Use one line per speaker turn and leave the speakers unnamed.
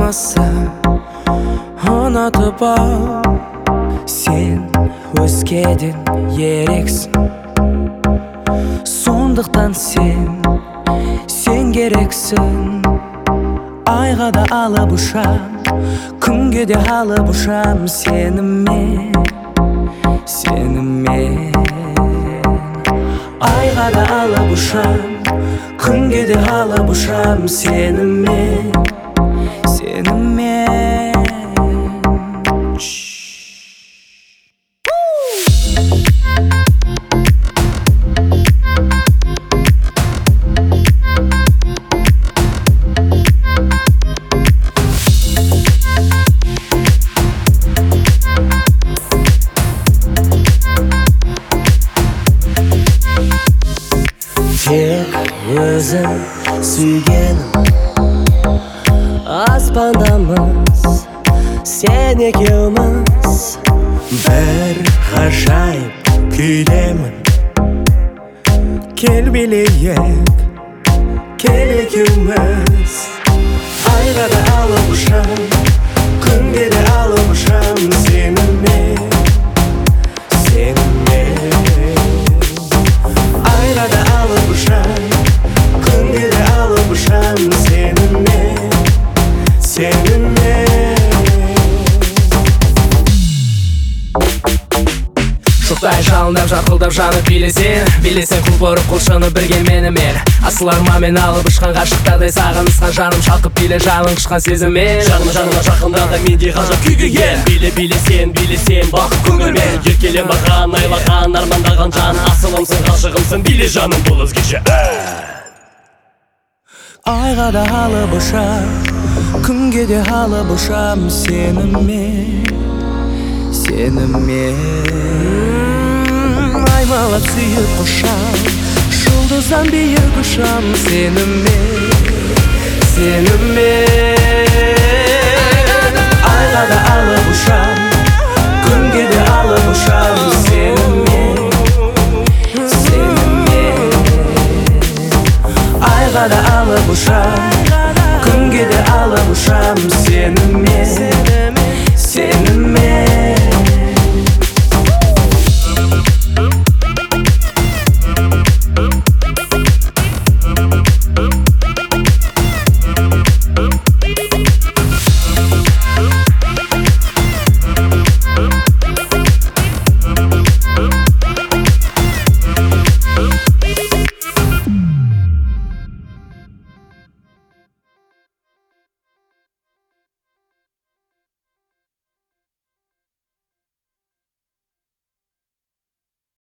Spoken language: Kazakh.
болмаса ұнатып ал. Сен өзгеден ерексің, сондықтан сен керексің. Айға да алып ұшам, күнге де алып ұшам сенімен. Айға да алып ұшам, күнге де алып ұшам сенімен.
Тек өзің сүйгенім, аспандамыз сен екеуміз.
Бір ғажайып күйдемін, кел билейік, кел екеуміз. Айға да алып ұшам, күнге де алып ұшам сенімен. Айға да алып ұшам, күнге де алып ұшам сенімен.
Шоқтай жалындап жарқылдап жанып билесең құлпырып құлшынып бірге менімен. Асыл арманмен алып ұшқан ғашықтардай сағынысқан жаным шалқып биле жаның ұшқан сезіммен.
Жаныма жақындада мендей ғажап күйге ен. Билесен бақыт көңілмен. Еркелен баған айлаған армандаған жан. Асылымсың ғашығымсың биле жаным бұл өзгеше.
Айға да алып ұшам, күнге де алып ұшам сенімен. Аймалап сүйіп құшам, жұлдыздан биік ұшам сенімен. Айға да алып ұшам, күнге де алып ұшам сенімен. Айға да алып ұшам, күнге де алып ұшам сенімен.